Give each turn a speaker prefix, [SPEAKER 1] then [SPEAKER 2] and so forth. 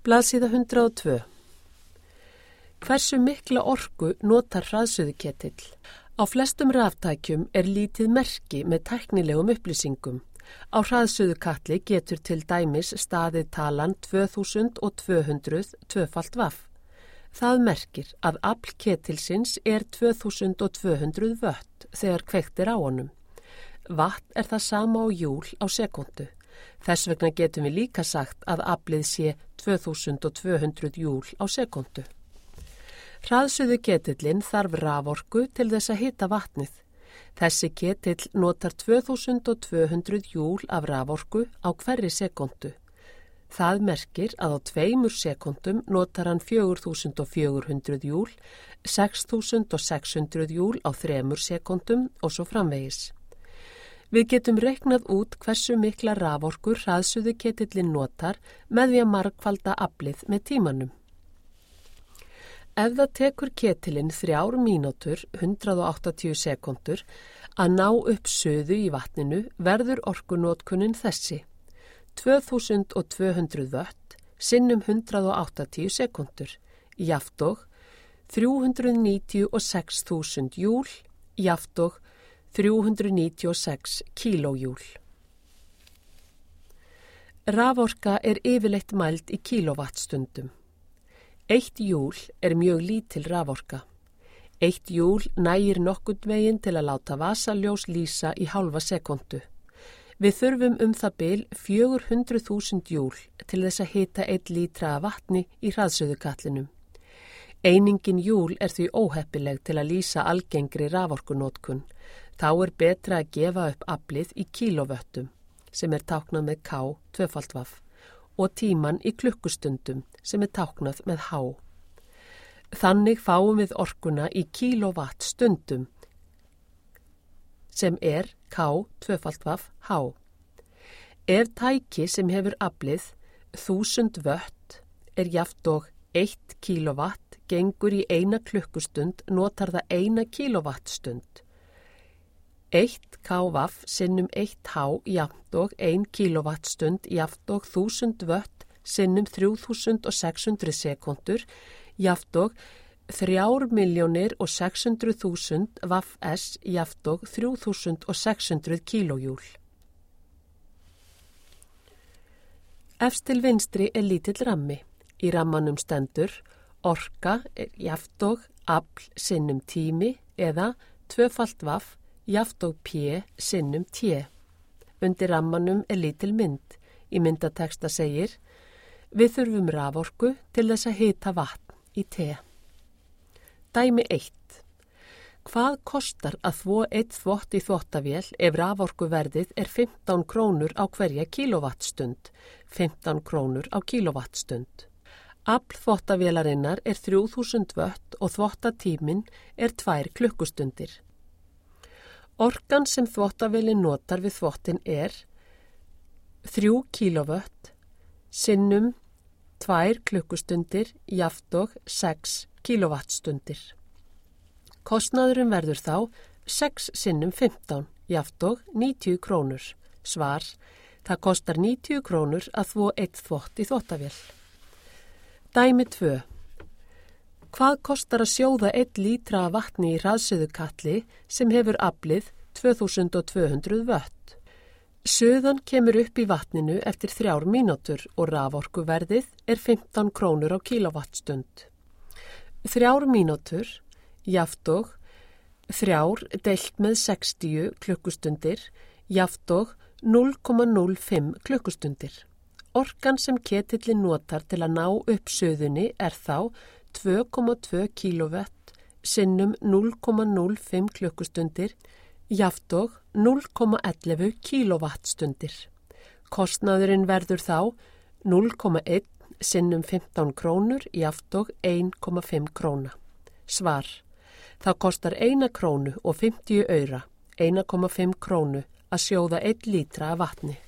[SPEAKER 1] Blaðsíða 102. Hversu mikla orku notar hraðsuðuketill? Á flestum raftækjum er lítið merki með tæknilegum upplýsingum. Á hraðsuðukatli getur til dæmis staðið talan 2200 tvöfalt vaff. Það merkir að afl ketilsins er 2200 vött þegar kveikt er á honum. Vatt er það sama á júl á sekúndu. Þess vegna getum við líka sagt að aflið sé 2200 júl á sekúndu. Hraðsuðuketillinn þarf raforku til þess að hita vatnið. Þessi ketill notar 2200 júl af raforku á hverri sekúndu. Það merkir að á 2 sekúndum notar hann 4400 júl, 6600 júl á 3 sekúndum og svo framvegis. Við getum reiknað út hversu mikla raforku hraðsuðuketillinn notar með því að margfalda aflið með tímanum. Ef það tekur ketillinn 3 mínútur, 180 sekúndur, að ná upp suðu í vatninu verður orkunotkunin þessi. 2200 vött sinnum 180 sekúndur, jafnt og 396.000 júl, jafnt og 396 kílójúl. Raforka er yfirleitt mæld í kílóvattstundum. 1 júl er mjög lítil raforka. 1 júl nægir nokkurn veginn til að láta vasaljós lýsa í hálfa sekúndu. Við þurfum það bil 400.000 júl til þess að hita 1 lítra af vatni í hraðsuðukatlinum. Einingin júl er því óheppileg til að lýsa algengri raforkunotkun. Þá er betra að gefa upp aflið í kílóvöttum, sem er táknað með K tvöfaldvaff, og tíman í klukkustundum, sem er táknað með H. Þannig fáum við orkuna í kílóvattstundum, sem er K tvöfaldvaff H. Ef tæki sem hefur aflið 1000 vött er jafnt og 1 kílóvatt gengur í 1 klukkustund notar það 1 kílóvattstund. 1 kvaff sinnum 1 H jafnt og 1 kílóvattstund jafnt og 1000 vött sinnum 3600 sekúndur jafnt og 3.600.000 vaff S jafnt og 3600 kílójúl. Efst til vinstri er lítill rammi. Í rammanum stendur orka er jafnt og afl sinnum tími eða tvöfalt vaff jafnt og P sinnum T. Undir rammanum er lítil mynd. Í myndateksta segir: Við þurfum raforku til þess að hita vatn í T. Dæmi 1. Hvað kostar að þvo 1 þvott í þvottavél ef raforkuverðið er 15 krónur á hverja kílóvattstund? 15 krónur á kílóvattstund. Afl þvottavélarinnar er 3000 vött og þvottatíminn er 2 klukkustundir. Orkan sem þvottavélin notar við þvottin er 3 kílóvött sinnum 2 klukkustundir jafnt og 6 kílóvattstundir. Kostnaðurinn verður þá 6 sinnum 15 jafnt og 90 krónur. Svar: það kostar 90 krónur að þvo 1 þvott í þvottavél. Dæmi 2. Hvað kostar að sjóða 1 lítra af vatni í hraðsuðukatli sem hefur aflið 2200 vött? Suðan kemur upp í vatninu eftir 3 mínútur og raforkuverðið er 15 krónur á kílóvattstund. 3 mínútur, jafnt og 3 deilt með 60 klukkustundir, jafnt og 0,05 klukkustundir. Orkan sem ketillinn notar til að ná upp suðunni er þá 2,2 kílóvött sinnum 0,05 klukkustundir, jafnt og 0,11 kílóvattstundir. Kostnaðurinn verður þá 0,1 sinnum 15 krónur, jafnt og 1,5 króna. Svar: það kostar 1 krónu og 50 aura, 1,5 krónu, að sjóða 1 lítra af vatni.